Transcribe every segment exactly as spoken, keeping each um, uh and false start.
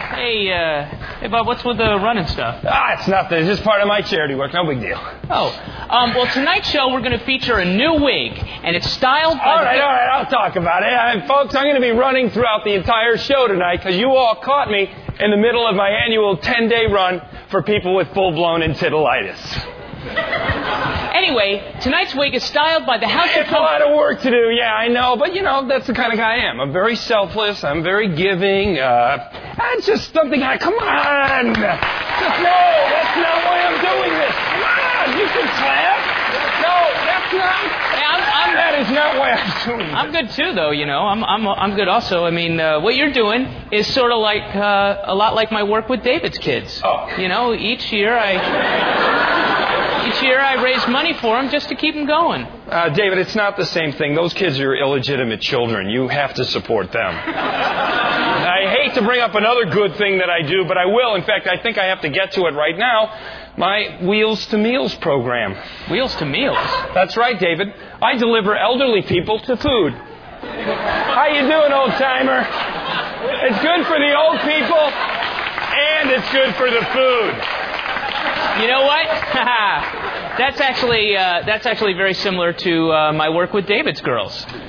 Hey, uh, hey, Bob, what's with the running stuff? Ah, it's nothing. It's just part of my charity work. No big deal. Oh, um, well, tonight's show, we're going to feature a new wig, and it's styled by... All right, the... all right, I'll talk about it. Uh, folks, I'm going to be running throughout the entire show tonight because you all caught me in the middle of my annual ten-day run for people with full-blown encephalitis. Anyway, tonight's wig is styled by the House It's of... a lot of work to do, yeah, I know. But, you know, that's the kind of guy I am. I'm very selfless. I'm very giving. Uh, it's just something I... Come on! Just, no, that's not why I'm doing this. Come on! You can clap. No, that's not... Hey, I'm, I'm, that is not why I'm doing this. I'm good, too, though, you know. I'm I'm I'm good also. I mean, uh, what you're doing is sort of like... Uh, a lot like my work with David's kids. Oh. You know, each year I... Each year I raise money for them just to keep them going. Uh, David, it's not the same thing. Those kids are illegitimate children. You have to support them. I hate to bring up another good thing that I do, but I will. In fact, I think I have to get to it right now. My Wheels to Meals program. Wheels to Meals? That's right, David. I deliver elderly people to food. How you doing, old-timer? It's good for the old people, and it's good for the food. You know what? that's actually uh, that's actually very similar to uh, my work with David's girls.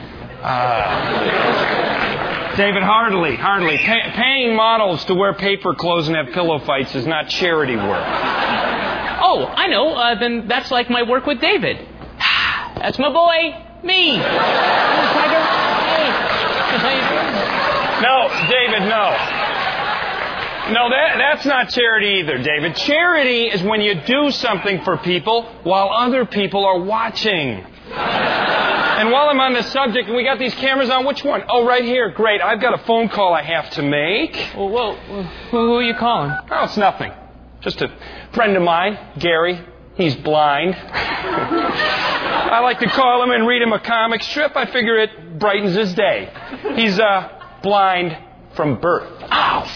Uh, David, hardly, hardly. Pay- paying models to wear paper clothes and have pillow fights is not charity work. Oh, I know. Uh, then that's like my work with David. That's my boy, me. No, David, no. No, that, that's not charity either, David. Charity is when you do something for people while other people are watching. And while I'm on this subject, and we got these cameras on, which one? Oh, right here. Great. I've got a phone call I have to make. Well, whoa, who, who are you calling? Oh, it's nothing. Just a friend of mine, Gary. He's blind. I like to call him and read him a comic strip. I figure it brightens his day. He's uh, blind from birth. Ow!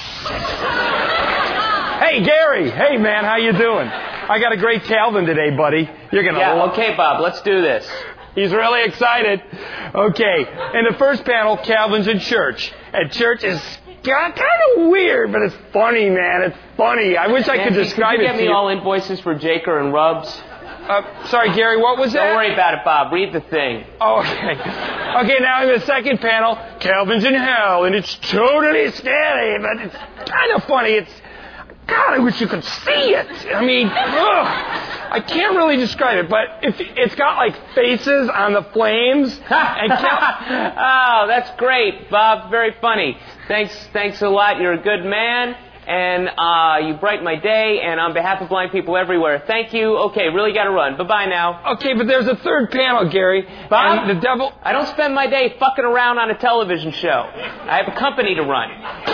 Hey, Gary. Hey, man, how you doing? I got a great Calvin today, buddy. You're gonna. Yeah. Love- okay, Bob. Let's do this. He's really excited. Okay. In the first panel, Calvin's in church. And church is kind of weird, but it's funny, man. It's funny. I wish I Man, could describe could you it get to me you. all invoices for Jaker and Rubs? Uh, sorry, Gary. What was that? Don't worry about it, Bob. Read the thing. Oh, okay. Okay, now in the second panel, Calvin's in hell, and it's totally scary, but it's kind of funny. It's, God, I wish you could see it. I mean, ugh, I can't really describe it, but if, it's got like faces on the flames. And Cal- oh, that's great, Bob. Very funny. Thanks, thanks a lot. You're a good man. And uh, you brighten my day, and on behalf of blind people everywhere, thank you. Okay, really got to run. Bye-bye now. Okay, but there's a third panel, Gary. Bob, and the devil... I don't spend my day fucking around on a television show. I have a company to run.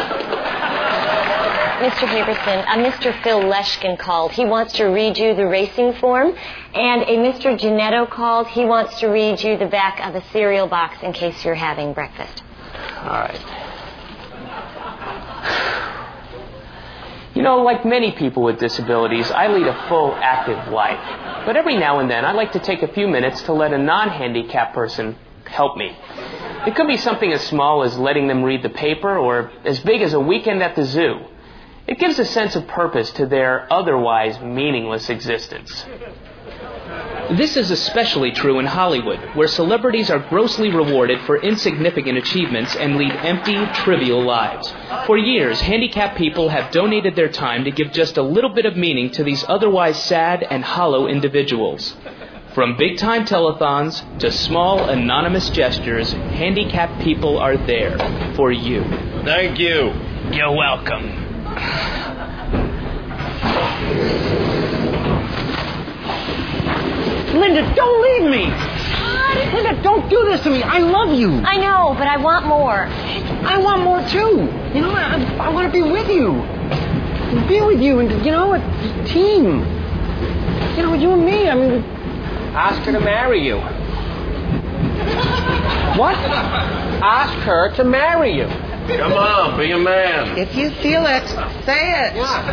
Mister Paperson, uh, Mister Phil Leshkin called. He wants to read you the racing form. And a Mister Janetto called. He wants to read you the back of a cereal box in case you're having breakfast. All right. You know, like many people with disabilities, I lead a full, active life. But every now and then, I like to take a few minutes to let a non-handicapped person help me. It could be something as small as letting them read the paper, or as big as a weekend at the zoo. It gives a sense of purpose to their otherwise meaningless existence. This is especially true in Hollywood, where celebrities are grossly rewarded for insignificant achievements and lead empty, trivial lives. For years, handicapped people have donated their time to give just a little bit of meaning to these otherwise sad and hollow individuals. From big-time telethons to small, anonymous gestures, handicapped people are there for you. Thank you. You're welcome. Linda, don't leave me! Linda, don't do this to me. I love you. I know, but I want more. I want more, too. You know, I, I want to be with you. Be with you and, you know, a team. You know, you and me, I mean... Ask her to marry you. What? Ask her to marry you. Come on, be a man. If you feel it, say it. Yeah.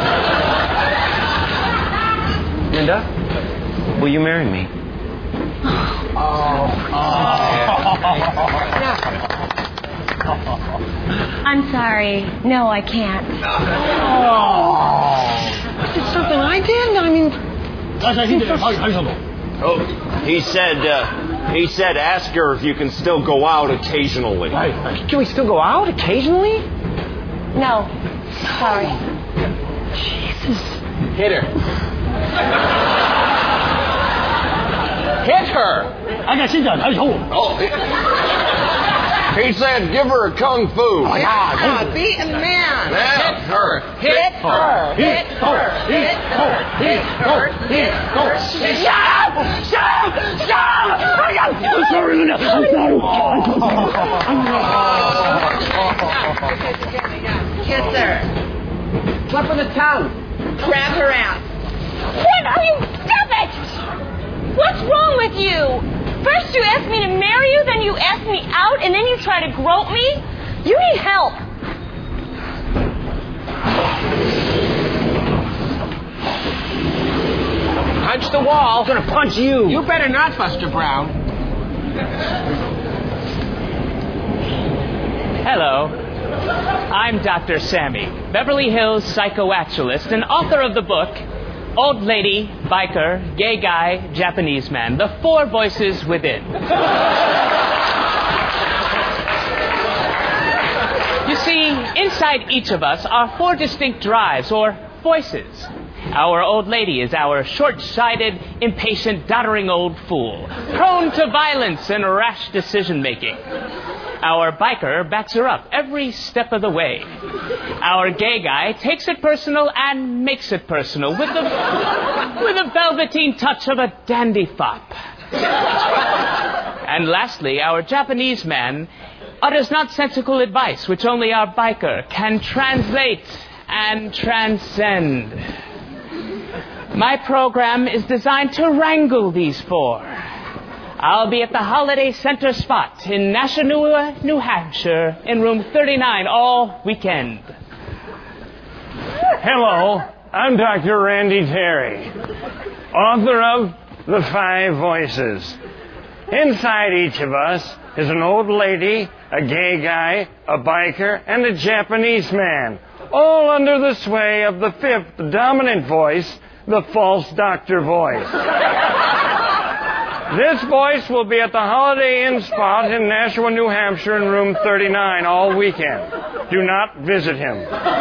Linda, will you marry me? Oh. Oh. Yeah. I'm sorry. No, I can't. Oh. Is this something I did? I mean... Oh, he said, uh, he said ask her if you can still go out occasionally. Can we still go out occasionally? No. Sorry. Jesus. Hit her. Hit her! Oh, he, he said give her a kung fu. Oh, Yeah, be a man. Hit her. Hit her. Hit her. Hit her. Hit her. Hit her. Shut up! Shut up! Shut up! I'm sorry, Linda. I'm sorry. Kiss her. Flip of the tongue. Grab her ass. What are you? Stop it! What's wrong with you? First you ask me to marry you, then you ask me out, and then you try to grope me? You need help. Punch the wall. I'm gonna punch you. You better not, Buster Brown. Hello. I'm Doctor Sammy, Beverly Hills psychoactualist and author of the book, Old Lady, Biker, Gay Guy, Japanese Man, The Four Voices Within. You see, inside each of us are four distinct drives, or voices. Our old lady is our short-sighted, impatient, doddering old fool, prone to violence and rash decision-making. Our biker backs her up every step of the way. Our gay guy takes it personal and makes it personal with the with a velveteen touch of a dandy fop. And lastly, our Japanese man utters nonsensical advice which only our biker can translate and transcend. My program is designed to wrangle these four. I'll be at the Holiday Center Spot in Nashua, New Hampshire, in room thirty-nine all weekend. Hello, I'm Doctor Randy Terry, author of The Five Voices. Inside each of us is an old lady, a gay guy, a biker, and a Japanese man, all under the sway of the fifth dominant voice, the false doctor voice. This voice will be at the Holiday Inn Spot in Nashua, New Hampshire, in room thirty-nine all weekend. Do not visit him.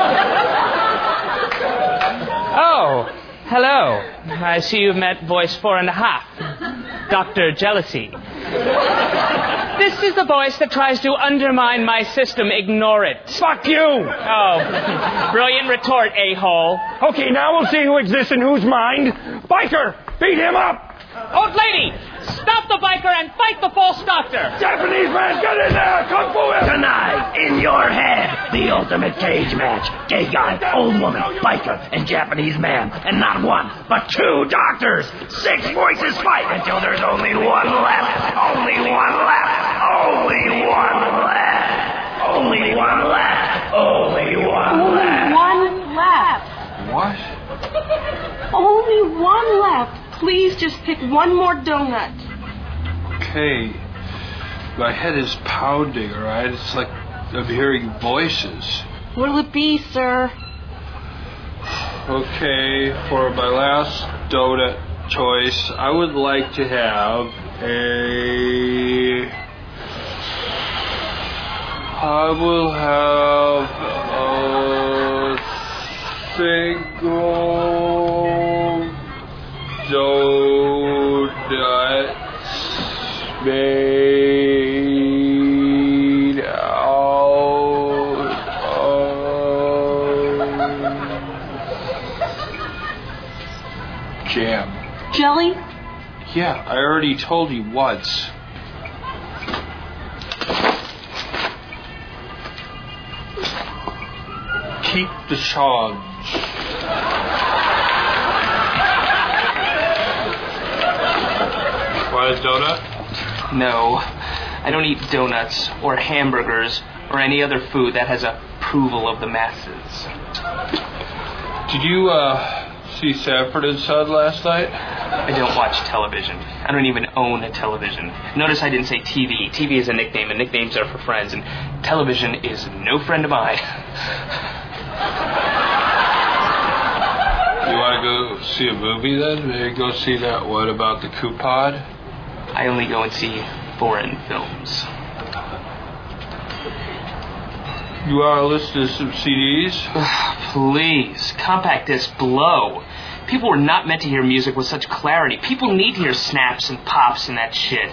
Oh, hello. I see you've met voice four and a half, Doctor Jealousy. This is the voice that tries to undermine my system. Ignore it. Fuck you! Oh, brilliant retort, a-hole. Okay, now we'll see who exists in whose mind. Biker, beat him up! Old lady, stop the biker and fight the false doctor. Japanese man, get in there! Kung Fu him! Tonight, in your head, the ultimate cage match. Gay guy, old woman, biker, and Japanese man. And not one, but two doctors. Six voices fight until there's only one left. Only one left. Only one left. Only one left. Only one left. Only one left. What? Only one left. Please just pick one more donut. Okay. My head is pounding, all right? It's like I'm hearing voices. What'll it be, sir? Okay, for my last donut choice, I would like to have a... I will have a single donuts made out of jam. Jelly? Yeah, I already told you once. Keep the charge. Want a donut? No, I don't eat donuts or hamburgers or any other food that has approval of the masses. Did you, uh, see Sanford and Son last night? I don't watch television. I don't even own a television. Notice I didn't say T V. T V is a nickname, and nicknames are for friends. And Television is no friend of mine. You want to go see a movie then? Maybe go see that What About the Coupod? I only go and see foreign films. You want to listen to some C Ds? Please, compact disc blow. People were not meant to hear music with such clarity. People need to hear snaps and pops and that shit.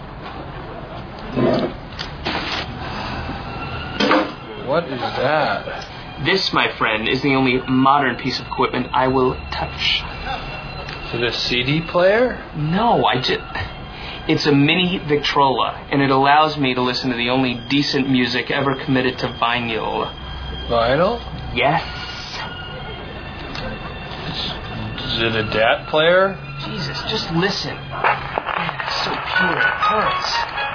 What is that? This, my friend, is the only modern piece of equipment I will touch. Is it a C D player? No, I just... It's a mini Victrola, and it allows me to listen to the only decent music ever committed to vinyl. Vinyl? Yes. Is it a D A T player? Jesus, just listen. Man, it's so pure, it hurts.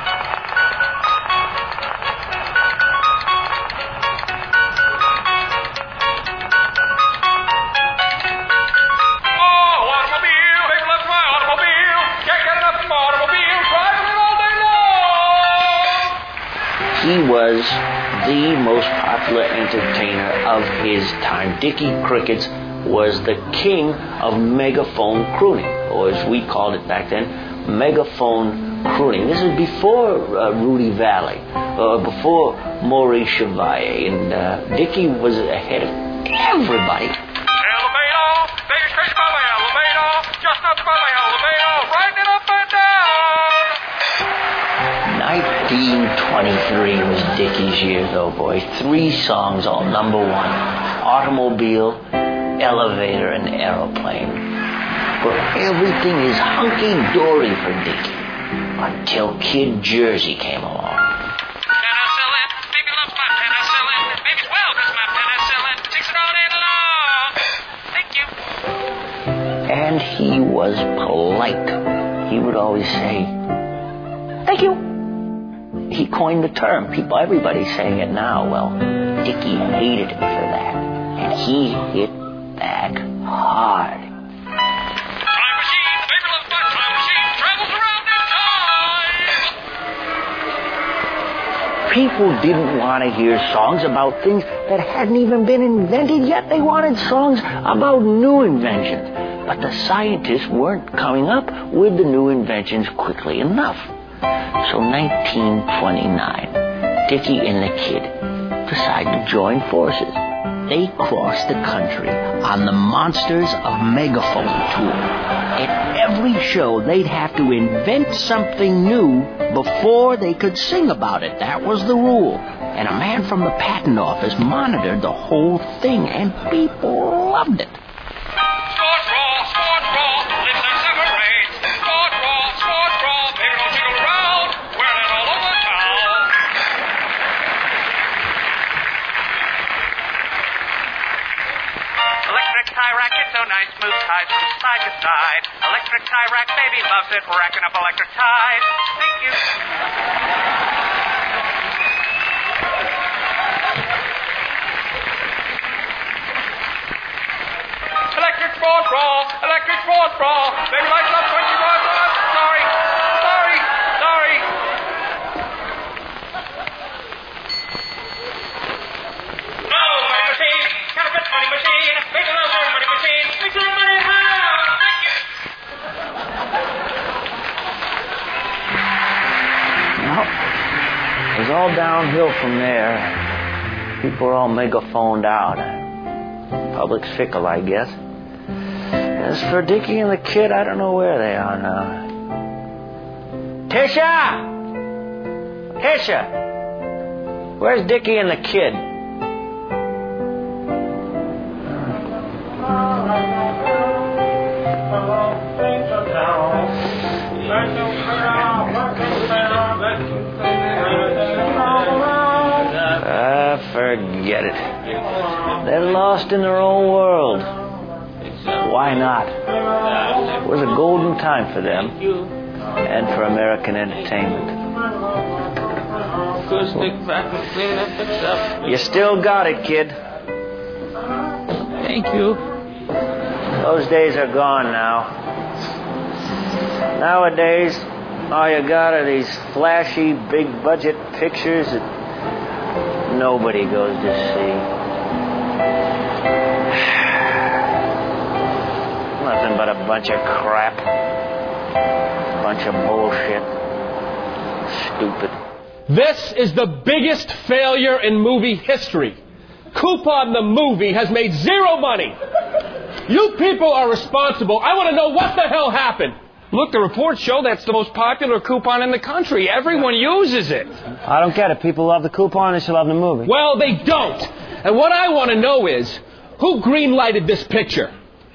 He was the most popular entertainer of his time. Dickie Crickets was the king of megaphone crooning, or as we called it back then, megaphone crooning. This is before uh, Rudy Valley, uh, before Maurice Chevalier, and uh, Dickie was ahead of everybody. nineteen twenty-three was Dickie's year, though, boy. Three songs, all number one. Automobile, Elevator, and Aeroplane. But everything is hunky-dory for Dickie until Kid Jersey came along. Penicillin, baby loves my penicillin. Baby's well because my penicillin takes it all day long. Thank you. And he was polite. He would always say, thank you. He coined the term. People, everybody's saying it now. Well, Dickie hated him for that. And he hit back hard. Time machine, the baby loves my time machine, travels around in time. People didn't want to hear songs about things that hadn't even been invented yet. They wanted songs about new inventions. But the scientists weren't coming up with the new inventions quickly enough. So nineteen twenty-nine, Dickie and the Kid decided to join forces. They crossed the country on the Monsters of Megaphone tour. At every show, they'd have to invent something new before they could sing about it. That was the rule. And a man from the patent office monitored the whole thing, and people loved it. Sport raw, sport raw, lips are separate. Sport raw, sport raw, baby don't jiggle around. Wearing it all over town. Electric tie rack, it's so nice, moves ties from side to side. Electric tie rack, baby loves it, racking up electric ties. Thank you. Electric sport bra, electric sport bra. Baby lights up twenty-one dollars. Sorry, sorry, sorry. Oh, money machine, counterfeit money machine. Make a little money machine. Make some money now. Thank you. Well, it was all downhill from there. People were all megaphoned out. Public's fickle, I guess. As for Dickie and the Kid, I don't know where they are now. Tisha! Tisha! Where's Dickie and the Kid? Ah, forget it. They're lost in their own world. Why not? It was a golden time for them and for American entertainment. You still got it, kid. Thank you. Those days are gone now. Nowadays, all you got are these flashy, big-budget pictures that nobody goes to see. Nothing but a bunch of crap. Bunch of bullshit. Stupid. This is the biggest failure in movie history. Coupon the movie has made zero money. You people are responsible. I want to know what the hell happened. Look, the reports show that's the most popular coupon in the country. Everyone uses it. I don't get it. People love the coupon, they should love the movie. Well, they don't. And what I want to know is, who green-lighted this picture?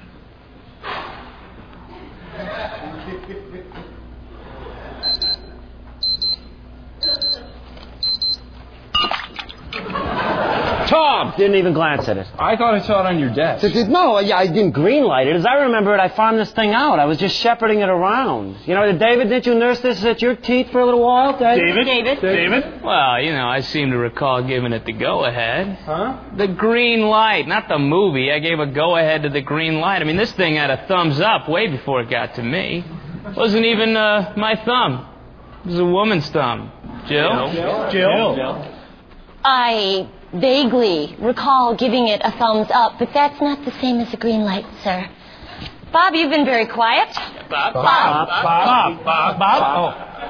Tom! Didn't even glance at it. I thought I saw it on your desk. No, I, I didn't greenlight it. As I remember it, I farmed this thing out. I was just shepherding it around. You know, David, didn't you nurse this at your teeth for a little while, David? David? David? Well, you know, I seem to recall giving it the go-ahead. Huh? The green light, not the movie. I gave a go-ahead to the green light. I mean, this thing had a thumbs up way before it got to me. It wasn't even uh, my thumb. It was a woman's thumb. Jill? Jill? Jill? Jill? I vaguely recall giving it a thumbs up, but that's not the same as a green light, sir. Bob, you've been very quiet. Bob? Bob. Bob. Bob. Bob. Bob. Oh.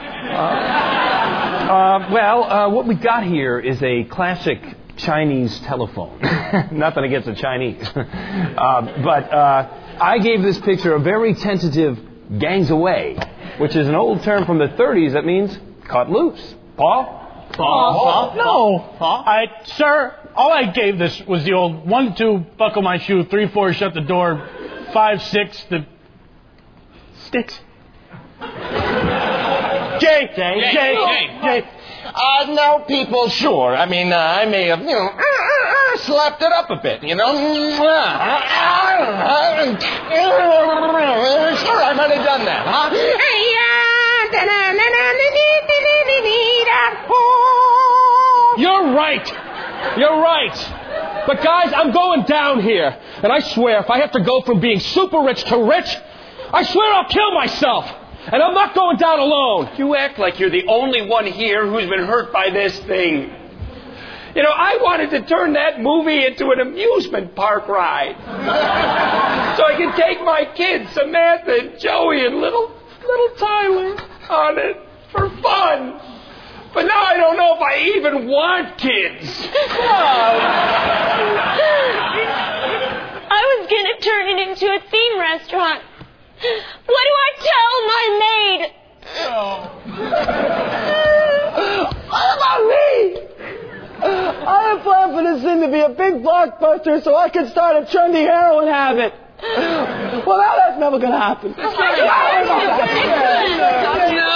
Uh, well, uh, what we got here is a classic Chinese telephone. Nothing against the Chinese. uh, but uh, I gave this picture a very tentative gangs away, which is an old term from the thirties that means cut loose. Paul? Paul? Paul? No. Paul? I, sir, all I gave this was the old one, two, buckle my shoe, three, four, shut the door, five, six, the sticks. Jay, Jay, Jay, Jay, Jay. Uh, no, people, sure. I mean, uh, I may have, you know, uh, uh, slapped it up a bit, you know. Sure, I might have done that, huh? You're right. You're right. But guys, I'm going down here. And I swear, if I have to go from being super rich to rich, I swear I'll kill myself. And I'm not going down alone. You act like you're the only one here who's been hurt by this thing. You know, I wanted to turn that movie into an amusement park ride. So I can take my kids, Samantha and Joey and little, little Tyler, on it for fun. But now I don't know if I even want kids. I was going to turn it into a theme restaurant. What do I tell my maid? What about me? I had planned for this thing to be a big blockbuster so I could start a trendy heroin habit. Well, now that's never going to happen. No, no!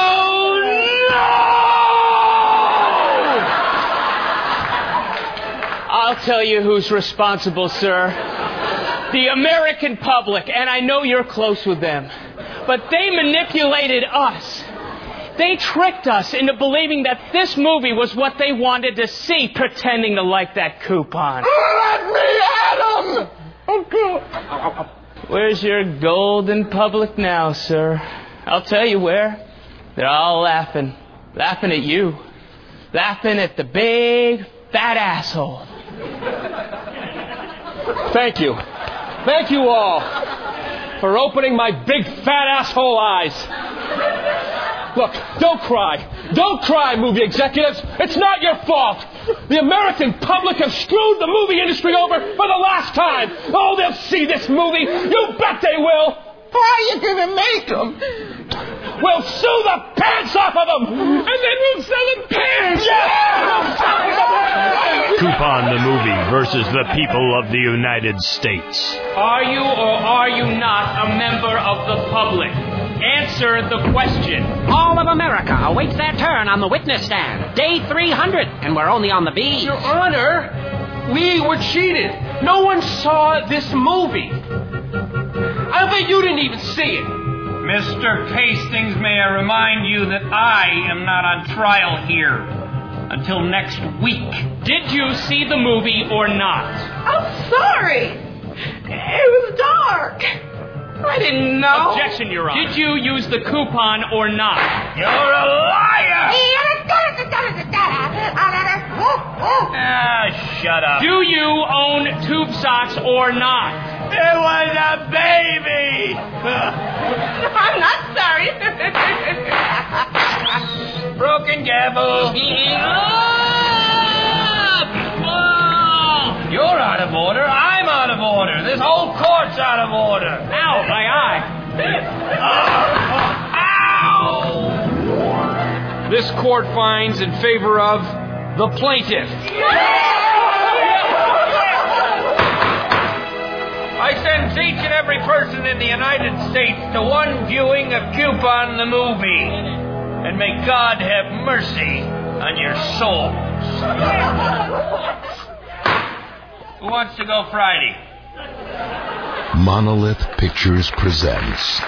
I'll tell you who's responsible, sir. The American public, and I know you're close with them. But they manipulated us. They tricked us into believing that this movie was what they wanted to see, pretending to like that coupon. Let me at him! Okay. Where's your golden public now, sir? I'll tell you where. They're all laughing. Laughing at you. Laughing at the big, fat asshole. Thank you. Thank you all for opening my big fat asshole eyes. Look, don't cry. Don't cry, movie executives. It's not your fault. The American public have screwed the movie industry over for the last time. Oh, they'll see this movie. You bet they will. How are you going to make them? We'll sue the pants off of them. And then we'll sell them pants. Yeah! Coupon the movie versus the people of the United States. Are you or are you not a member of the public? Answer the question. All of America awaits their turn on the witness stand. Day three hundred, and we're only on the beat. Your Honor, we were cheated. No one saw this movie. I bet you didn't even see it. Mister Hastings, may I remind you that I am not on trial here until next week. Did you see the movie or not? I'm sorry. It was dark. I didn't know. Objection, Your Honor. Did you use the coupon or not? You're a liar! Ah, shut up. Do you own tube socks or not? It was a baby! I'm not sorry. Broken gavel. You're out of order. I'm out of order. This whole court's out of order. Ow, my eye. Ow! This court finds in favor of the plaintiff. I send each and every person in the United States to one viewing of Coupon the movie. And may God have mercy on your souls. Who wants to go Friday? Monolith Pictures presents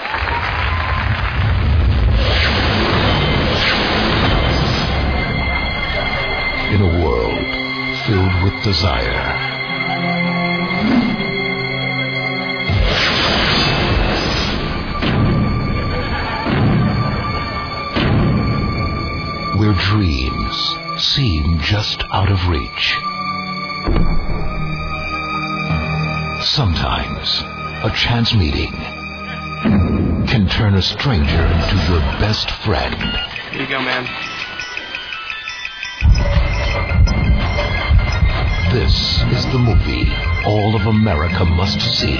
In a world filled with desire, where dreams seem just out of reach, sometimes a chance meeting can turn a stranger into your best friend. Here you go, man. This is the movie all of America must see.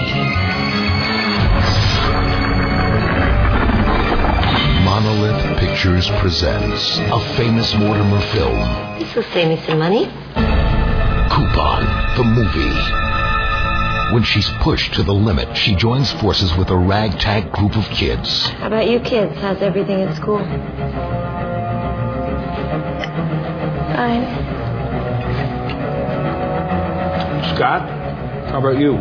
Monolith Pictures presents a famous Mortimer film. This will save me some money. Coupon, the movie. When she's pushed to the limit, she joins forces with a ragtag group of kids. How about you kids? How's everything at school? Fine. Scott, how about you?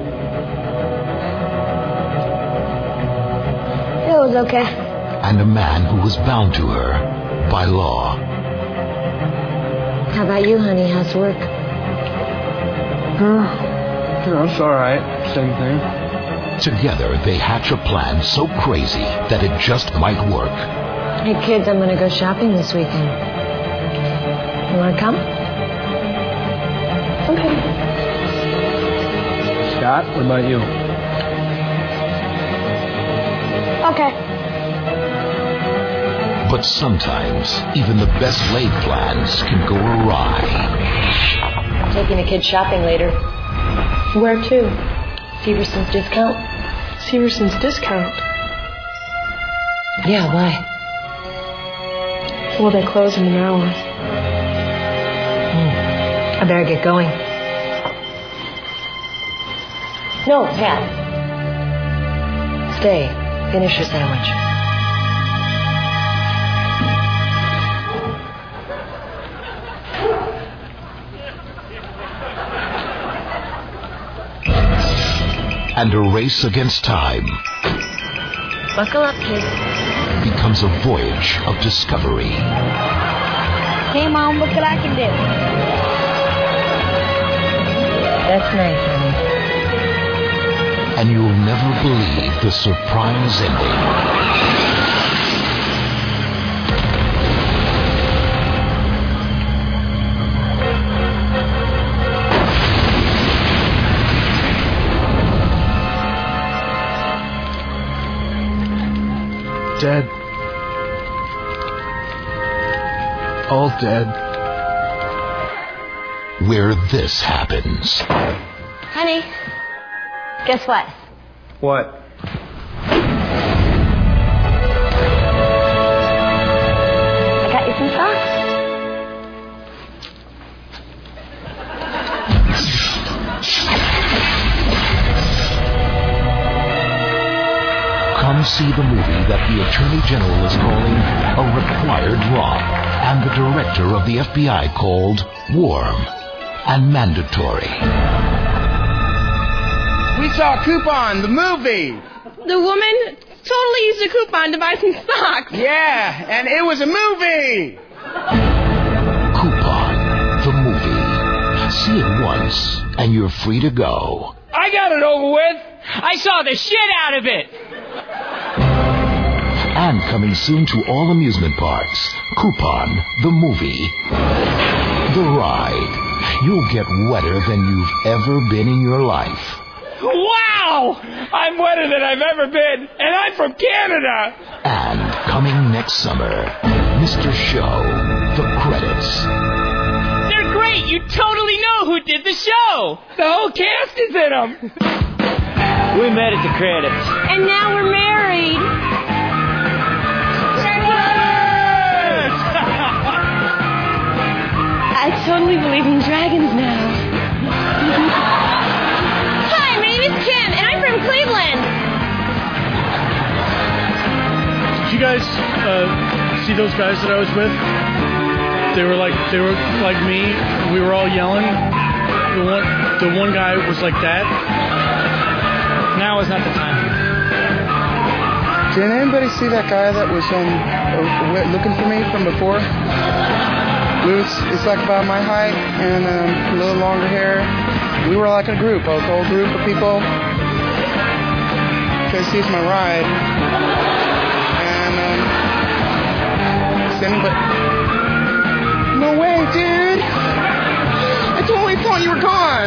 It was okay. And a man who was bound to her by law. How about you, honey? How's work? Huh? You know, it's all right. Same thing. Together, they hatch a plan so crazy that it just might work. Hey, kids, I'm going to go shopping this weekend. You want to come? Okay. Scott, what about you? Okay. But sometimes, even the best laid plans can go awry. I'm taking the kids shopping later. Where to? Severson's Discount? Severson's Discount? Yeah, why? Well, they close in an hour. Hmm. I better get going. No, Pat. Stay. Finish your sandwich. And a race against time Buckle up, kids. becomes a voyage of discovery. Hey, Mom, look what I can do. That's nice, honey. And you'll never believe the surprise ending. Dead. All dead. Where this happens. Honey, guess what? What? I got you some socks. Come see the movie that the Attorney General is calling a required drop, and the director of the F B I called warm and mandatory. We saw Coupon, the movie. The woman totally used a coupon to buy some socks. Yeah, and it was a movie. Coupon, the movie. See it once, and you're free to go. I got it over with. I saw the shit out of it. And coming soon to all amusement parks, Coupon, the movie. The Ride. you'll get wetter than you've ever been in your life. Wow! I'm wetter than I've ever been, and I'm from Canada! And coming next summer, Mister Show, the credits. They're great! You totally know who did the show! The whole cast is in them! We met at the credits. And now we're married. I totally believe in dragons now. Hi, my name is Kim, and I'm from Cleveland. Did you guys uh, see those guys that I was with? They were like they were like me. We were all yelling. The one the one guy was like that. Now is not the time. Did anybody see that guy that was um uh, looking for me from before? We was, it's like about my height and um, a little longer hair. We were like a group, a whole group of people. Because he's my ride. And um, anybody... No way, dude! I totally thought you were gone.